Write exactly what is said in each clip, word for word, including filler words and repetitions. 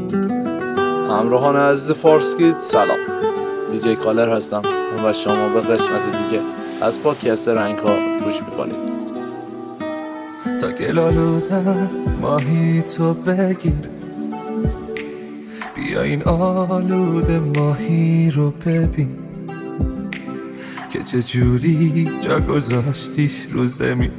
همراهان عزیز فارسکید سلام، دیجی کالر هستم و شما به قسمت دیگه از پادکست رنگ ها گوش میکنید. تا گل آلودم ماهی تو بگیر، بیا این آلوده ماهی رو ببین که چه جوری جا گذاشتیش رو زمین.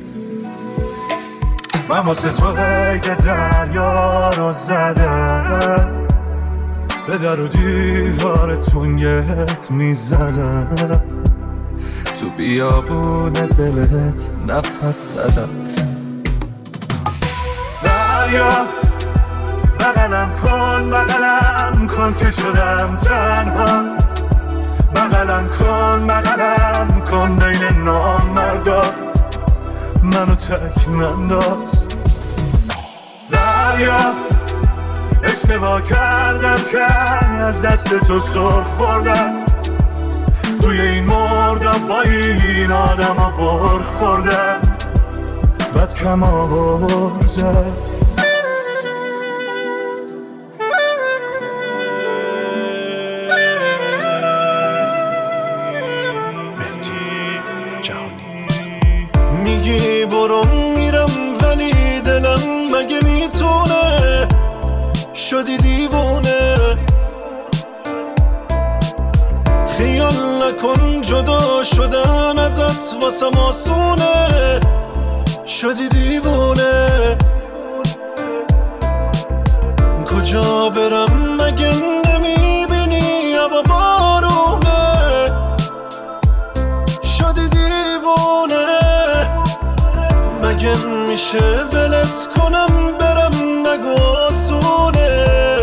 من واسه تو قید دریا رو زدم، به در و دیوار تنگت میزدم، تو بیابون دلت نفس زدم. دریا بغلم کن بغلم کن که شدم تنها، بغلم کن بغلم کن بین نامردا، منو تک ننداز. دریا اشتباه کردم که از دست تو سرخ خوردم، توی این مردم با این آدم ها بر خوردم، بد کم آوردم. میگی برو میرم ولی دلم مگه میتونه، شدی دیوونه. خیال نکن جدا شدن ازت واسم آسونه، شدی دیوونه. کجا برم مگه نمیبینی هوا بارونه، شدی دیوونه. مگه میشه ولت کنم برم نگو آسونه،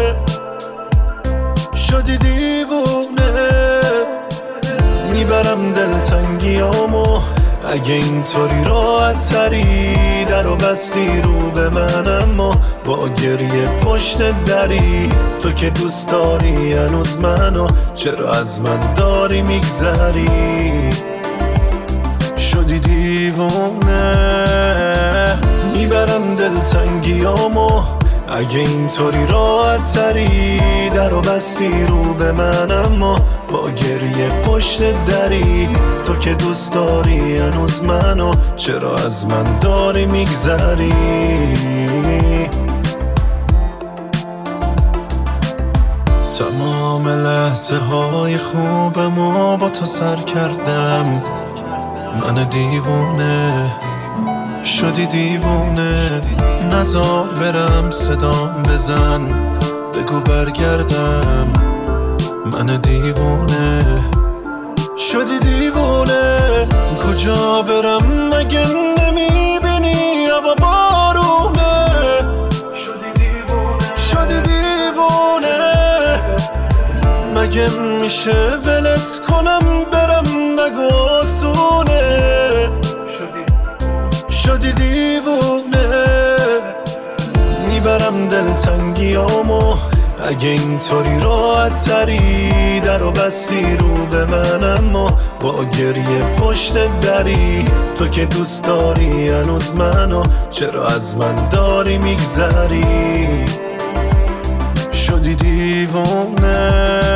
شدی دیوونه. میبرم دلتنگیامو اگه اینطوری راحت تری، در و بستی رو به من اما با گریه پشت دری. تو که دوست داری هنوز منو، چرا از من داری میگذری، شدی دیوونه. میبرم دلتنگیامو اگه اینطوری راحت تری، در و بستی رو به من اما با گریه پشت دری. تو که دوست داری هنوز منو، چرا از من داری میگذری. تمام لحظه های خوبمو با تو سر کردم، من دیوونه، شدی دیوونه. نزار برم صدام بزن، بگو برگردم، من دیوونه، شدی دیوونه. کجا برم مگه نمیبینی هوا بارونه، شدی دیوونه. مگه میشه ولت کنم برم نگو آسونه، شدی دیوونه. میبرم دلتنگیامو اگه اینطوری راحت تری، در و بستی رو به من اما با گریه پشت دری. تو که دوست داری هنوز منو، چرا از من داری میگذری، شدی دیوونه.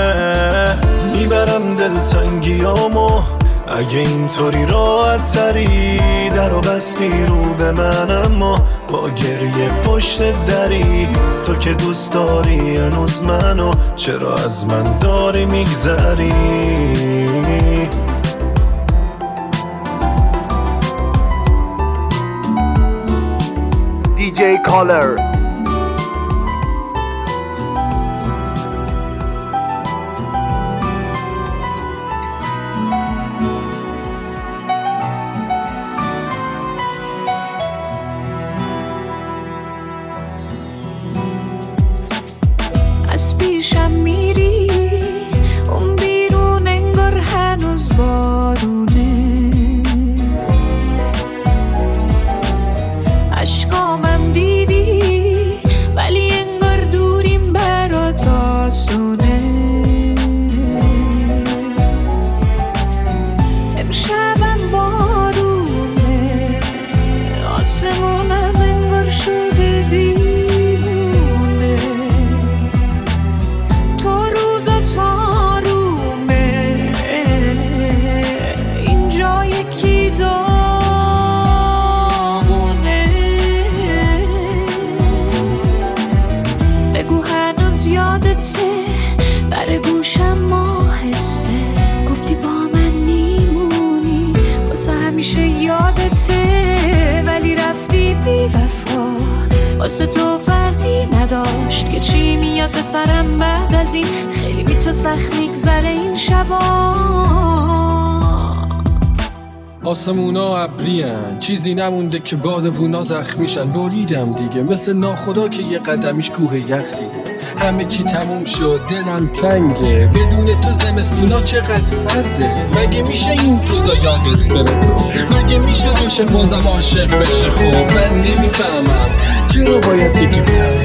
میبرم دلتنگیامو اگه اینطوری راحت تری، در و بستی رو به من اما با گریه پشت دری. تو که دوست داری هنوز منو، چرا از من داری میگذری. دیجی کالر. از پیشم میری اون بیرون انگار هنوز بارونه، عشقامم دیدی ولی انگار دوریم برات آسونه. امشبم بارونه، آسمونم انگار شده دیوونه، یادته بر گوشم ماهسته گفتی با من میمونی واسه همیشه یادته ولی رفتی بی وفا واسه تو فرقی نداشت که چی میاد به سرم بعد از این خیلی بی تو سخت میگذره این شبا آسمونا ابریان چیزی نمونده که بادبونا زخمیشن بریدم دیگه مثل ناخدا که یه قدمیش کوه یخ دیگه همه چی تموم شد دلم تنگه بدون تو زمستونا چقدر سرده مگه میشه این روزا یادت بره تو مگه میشه عاشق بازم عاشق بشه خب من نمیفهمم چرا باید بگیم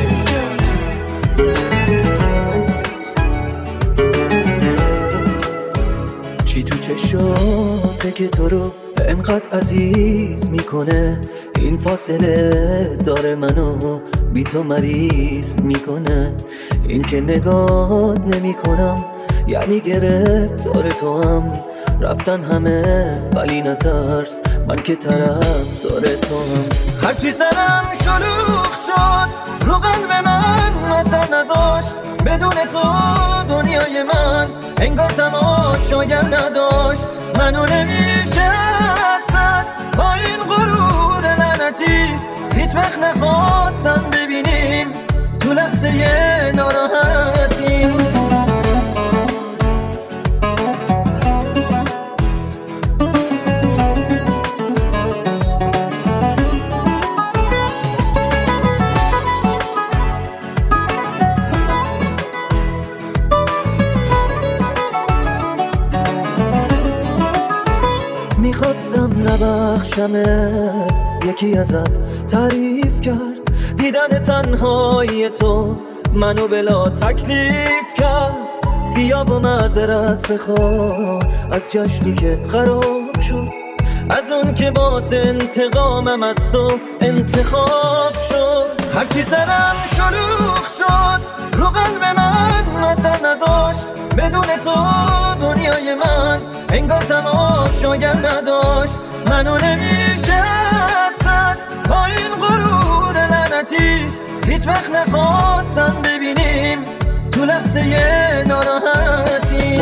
چی تو چشاته که تو رو انقدر عزیز میکنه این فاصله داره منو بی تو مریض میکنه این که نگات نمیکنم یعنی گرفت داره تو هم رفتن همه ولی نترس من که طرف داره تو هم هرچی سرم شلوغ شد رو قلب من اثر نذاشت بدون تو دنیای من انگار تماشاگر نداشت منو نمیشه زد با این غرور لعنتی هیچ وقت نخواستم ببینیم تو لحظه ناراحتی میخواستم نبخشمت یکی ازت تعریف کرد دیدن تنهای تو منو بلا تکلیف کرد بیا با معذرت بخوا از جشنی که خراب شد از اون که باز انتقامم از تو انتخاب شد هرچی سرم شلوغ شد رو قلب من اثر نذاشت بدون تو دنیای من انگار تماشاگر نداشت منو نمیشه زد با این غرور لعنتی هیچ وقت نخواستم ببینیم تو لحظه ناراحتی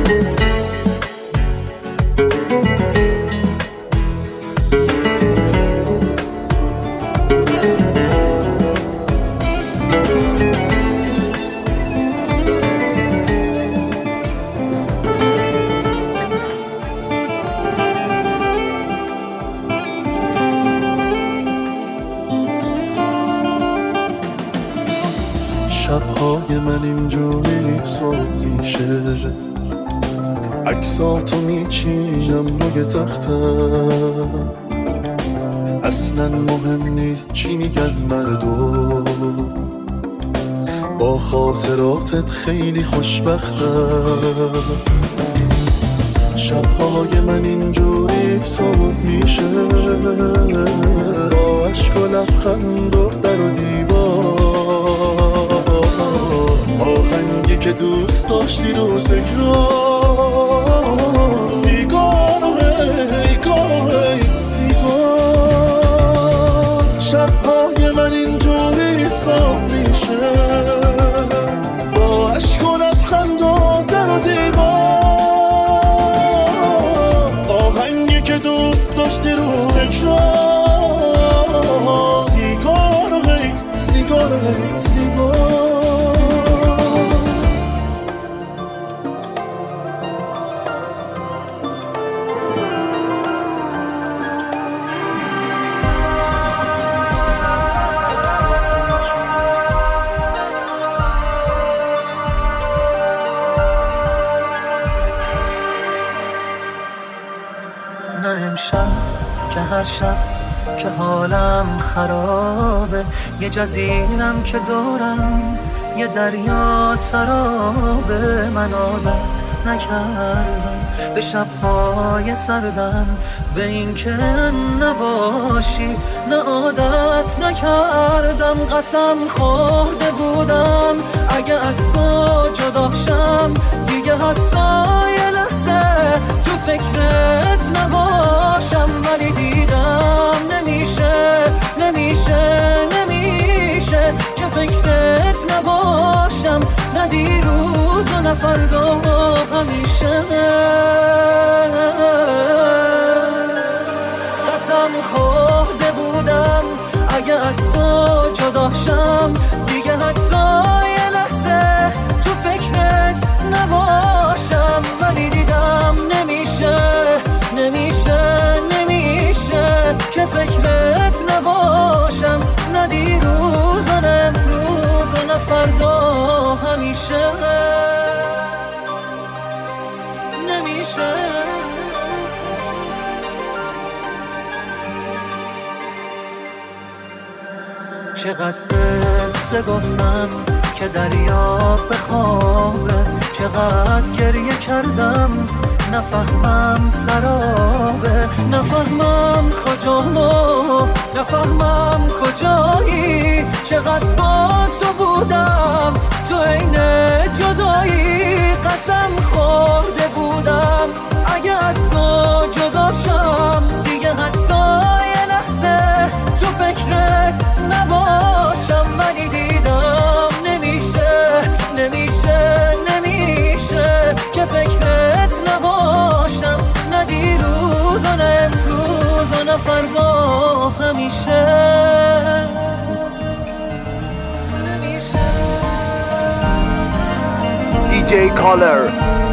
شبهای من اینجوری صبح میشه عکساتو میچینم روی تختم اصلا مهم نیست چی میگن مردم با خاطراتت خیلی خوشبختم شبهای من اینجوری صبح میشه با عشق و لبخند و در و دیوار آهنگی که دوست داشتی رو تکرار سیگاره سیگاره سیگار شبهای من اینجوری صبح میشه با عشق و لبخند و در و دیوار آهنگی که دوست داشتی رو تکرار سیگاره سیگاره سیگار امشب که هر شب که حالم خرابه یه جزیرم که دورم یه دریا سرابه من عادت نکردم به شبهای سردم به این که نباشی نه عادت نکردم قسم خورده بودم اگه از تو جدا شم دیگه حتی یه لحظه تو فکرت نباشم ولی دیدم نمیشه نمیشه نمیشه که فکرت نباشم ندیدم فردا همیشه. قسم خورده بودم اگه از تو جدا شم دیگه حتی یه لحظه تو فکرت نباشم، ولی دیدم نمیشه نمیشه نمیشه که فکرت نباشم، نه دیروز و نه امروز و نه فردا، همیشه نمیشه. چقدر قصه گفتم که دریا بخوابه، چقدر گریه کردم نفهمم سرابه، نفهمم کجامو نفهمم کجایی، چقدر با تو بودم تو عین جدایی. قسم خورده بودم اگه از تو جدا شم دیگه حتی یه لحظه تو فکرت نباشم، ولی دیدم نمیشه نمیشه نمیشه که فکرت نباشم، نه دیروز و نه امروز و نه فردا، همیشه نمیشه. دی جی کالر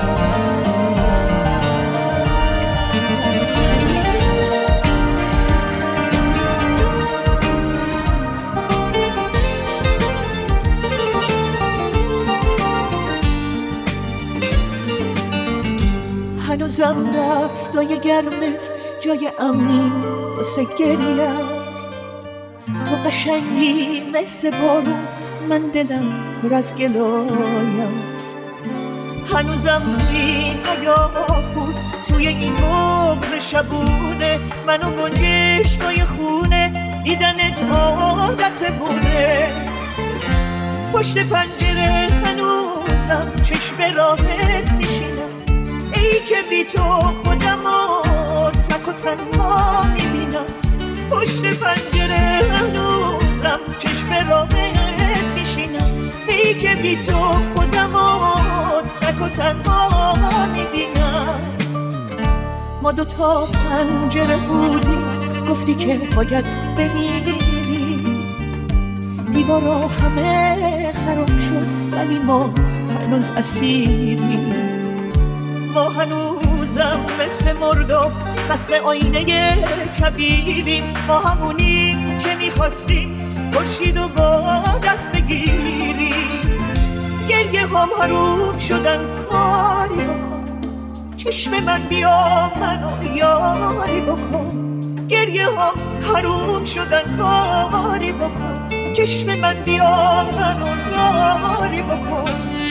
هنوزم دستای گرمت جای امنی واسه گریه است، تو قشنگی مثل بارون، من دلم پر از گلای است. هنوزم توی نگاه بود توی این مغز شبونه، منو گنجشکای خونه دیدنت عادتمونه. پشت پنجره هنوزم چشم راهت میشینم، ای که بی تو خودمو تک و تنها میبینم. پشت پنجره هنوزم چشم راهت میشینم، ای که بی تو خودمو تک و تنها میبینم. ما دوتا پنجره بودیم گفتی که باید بمیری، دیوارا همه خراب شد ولی ما هنوز اسیریم. ما هنوزم مثل مردم مثل آینه کبیریم، ما همونیم که میخواستیم خورشید و با دست بگیریم. گریه هم حروم شدن کاری بکن، چشم من بیا منو یاری بکن. گریه هم حروم شدن کاری بکن، چشم من بیا منو یاری بکن.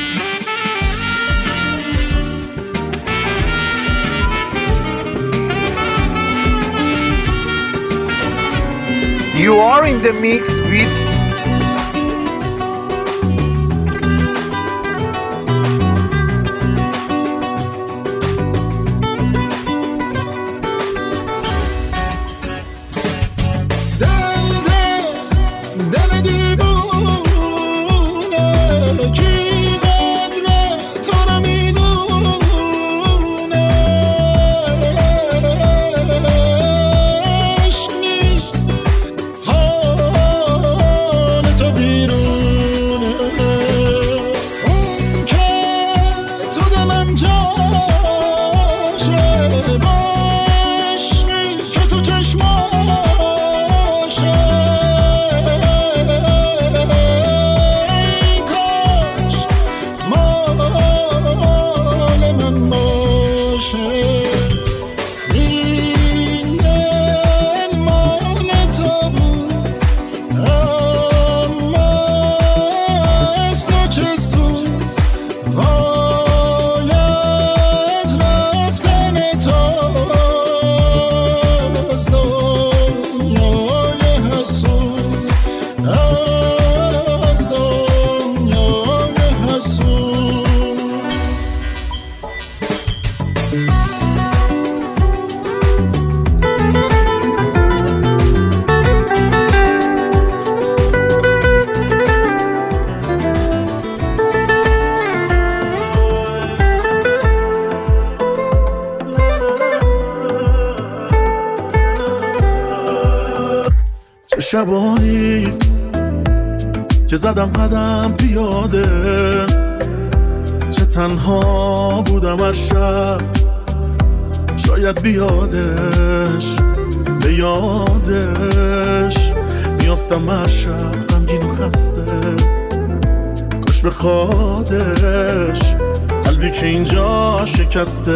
You are in the mix with شبایی که زدم قدم پیاده، چه تنها بودم هر شب، شاید بیادش به یادش میافتم هر شب غمگین و خسته، کاش بخوادش قلبی که اینجا شکسته.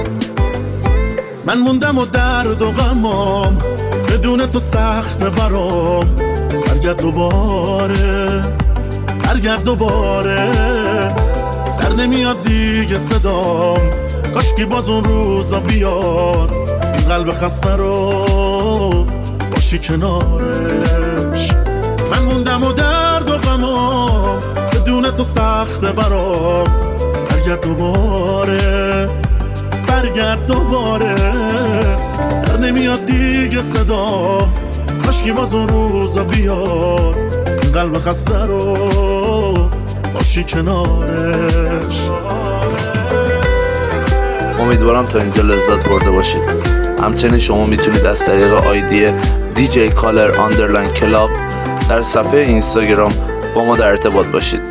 من موندم و درد و غمام بدون تو سخته برام، برگرد دوباره برگرد دوباره، در نمیاد دیگه صدام، کاشکی باز اون روزا بیاد، این قلب خسته رو باشی کنارش. من موندم و درد و غمام بدون تو سخته برام، برگرد دوباره برگرد دوباره، در نمیاد دیگه صدا، کاشکی باز اون روزا بیاد، این قلب خسته رو باشی کنارش. امیدوارم تا اینجا لذت برده باشید. همچنین شما میتونید از طریق آیدی دی جی کالر آندرلاین کلاب در صفحه اینستاگرام با ما در ارتباط باشید.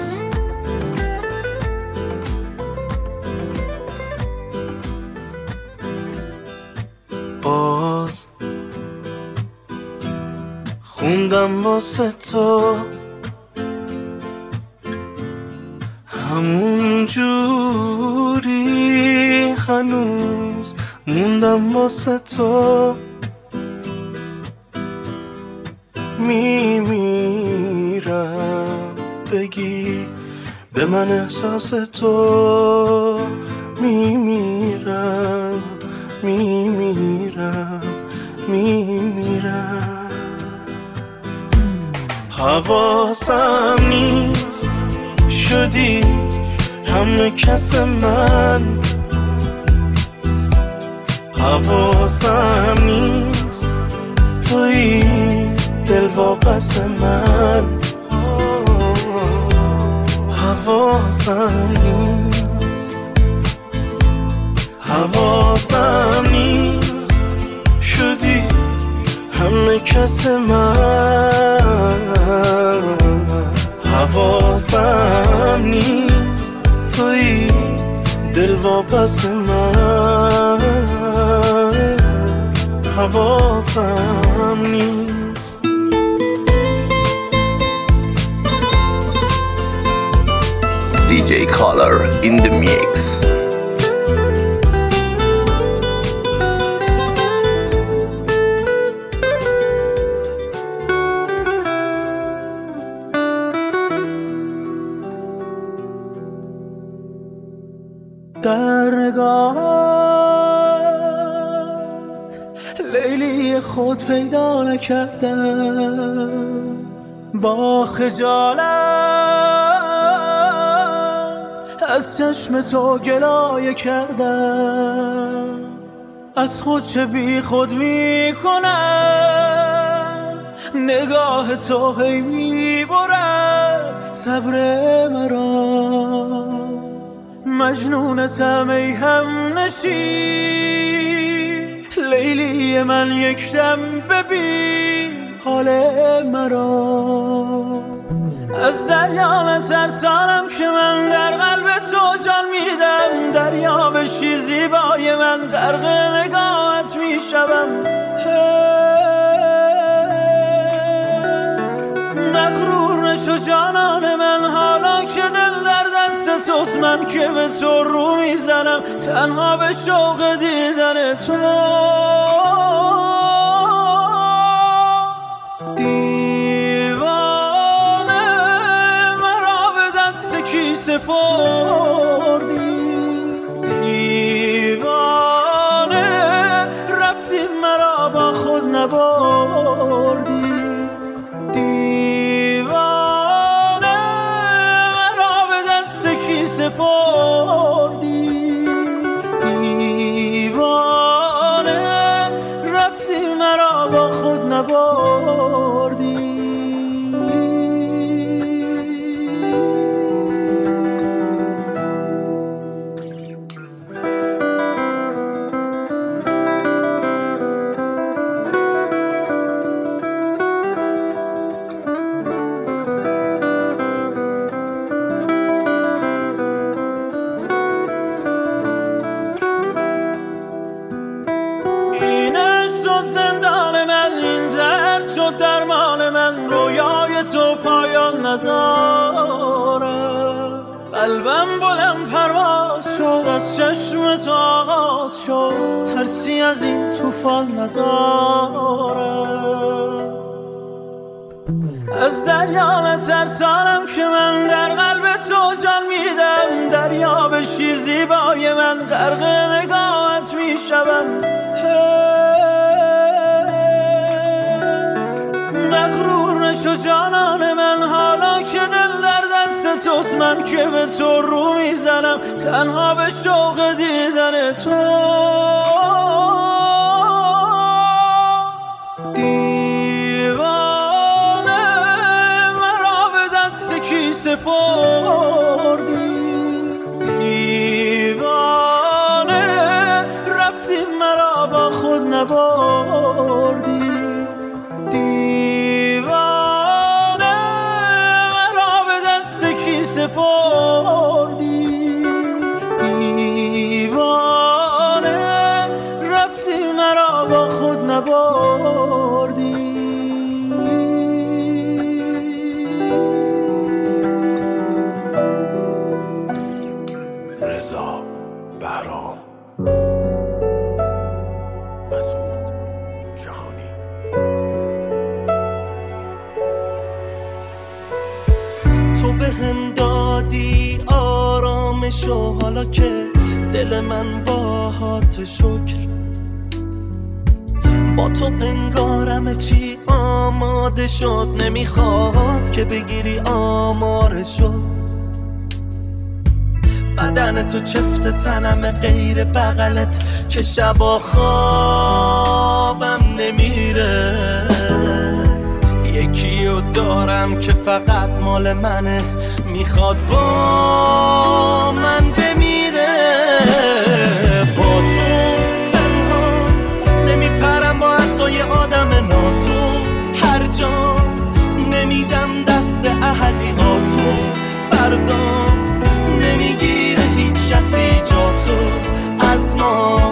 باز خوندم واسه تو همون جوری، هنوز موندم واسه تو، میمیرم بگی به من احساس تو، میمیرم میمیرم میمیرم. حواسم نیست شدی همه کس من، حواسم نیست توی دل واپس من، حواسم نیست حواسم نیست شدی همه کس من، حواسم نیست توی دل واپس من، حواسم نیست. دی جی Color in the mix. در نگاهت لیلی خود پیدا نکردم، با خجالت از چشم تو گلایه کردم، از خود چه بی خود می کند نگاه تو، هی می برد صبر مرا، مجنونتم ای هم نشین، لیلی من یک دم ببین حال مرا. از دریا نترسانم که من در قلب تو جان میدم، دریا بشی زیبای من غرق نگاهت میشوم، مغرور نشو جانان من، حالا که دل در دست توست، من که به تو رو میزنم تنها به شوق دیدن تو. دیوانه مرا به دست کی سپردی، دیوانه رفتی مرا با خود نبردی، سپردی، دیوانه رفتی مرا با خود نبردی. نداره. قلبم بلند پرواز شد، از چشم تو آغاز شد، ترسی از این طوفان نداره. از دریا نترسانم که من در قلب تو جان میدم، دریا بشی زیبای من غرق نگاهت میشوم. مغرور نشو جانان من، حالا که دل در دست توست، من که به تو رو میزنم تنها به شوق دیدن تو. دیوانه مرا به دست کی سپردی، دیوانه رفتی مرا با خود نبردی. سپردی دیوانه رفتی مرا با خود نبردی. رضا بهرام، مسعود جهانی. تو به هم دادی آرامشو، حالا که دل من باهات شکر، با تو انگارم چی آماده شد، نمیخواد که بگیری آمارشو. بدن تو چفت تنم غیر بغلت که شبا خوابم نمیره. یکیو دارم که فقط مال منه، میخواد با من بمیره. با تو تنها نمیپرم، با حتی یه آدم ناتو هر جا نمیدم دست احدیاتو. فردا نمیگیره هیچ کسی جاتو از ما.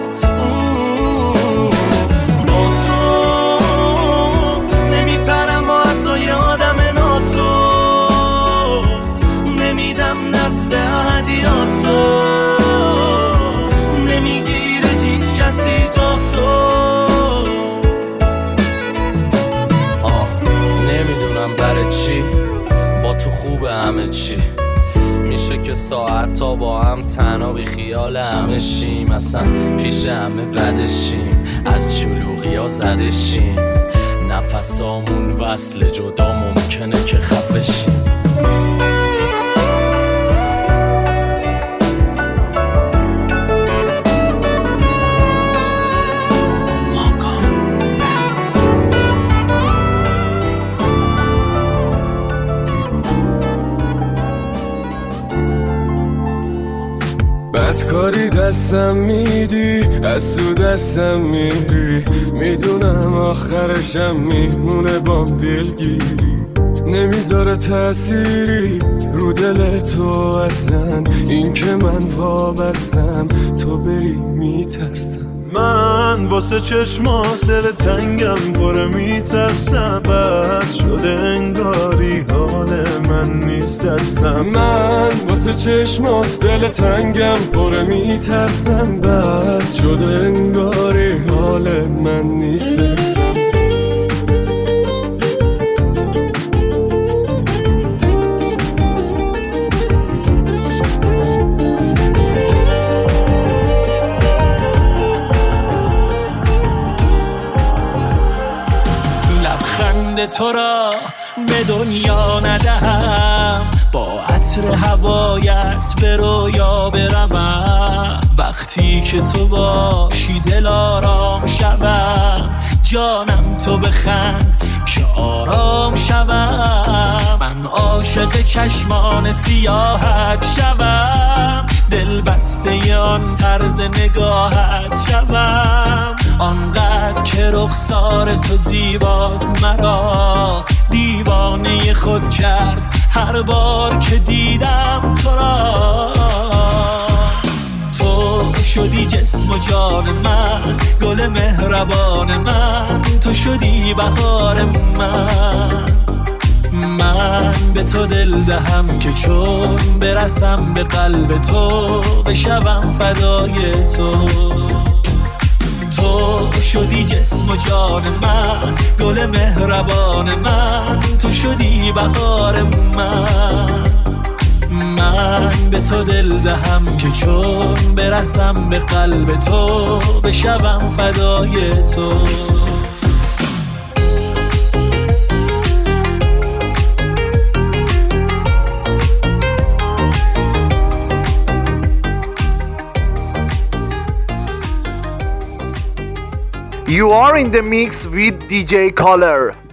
نمیگیره هیچ کسی جاتو. آه نمیدونم برای چی با تو خوبه همه چی، میشه که ساعت تا با هم تنها بی خیال همه شیم، اصلا پیش همه بدشیم، از شلوغی ها زدشیم، نفسامون وصل جدا ممکنه که خفه شیم. بدکاری دستم میدی، از تو دستم میری، میدونم آخرشم میمونه بام دلگیری. نمیذاره تأثیری رو دل تو اصلا، این که من وابستم تو بری میترسم. من واسه چشمات دل تنگم پره میترسم، بد شده انگاری حال من نیست دستم. من واسه چشمات دل تنگم پره میترسم، بد شده انگاری حال من نیست دستم. تو را به دنیا ندهم، با عطر هوایت به رویا بروم. وقتی که تو باشی دل آرام شوم، جانم تو بخند که آرام شوم. من عاشق چشمان سیاحت شوم، دل بسته آن طرز نگاهت شوم. آنقدر که رخسار تو زیباز مرا دیوانه خود کرد هر بار که دیدم تو را. تو شدی جسم و جان من، گل مهربان من، تو شدی بهار من. من به تو دل دهم که چون برسم به قلب تو بشوم فدای تو. تو شدی جسم و جان من، گل مهربان من، تو شدی بهار من. من به تو دل دهم که چون برسم به قلب تو بشوم فدای تو. You are in the mix with دی جی Color.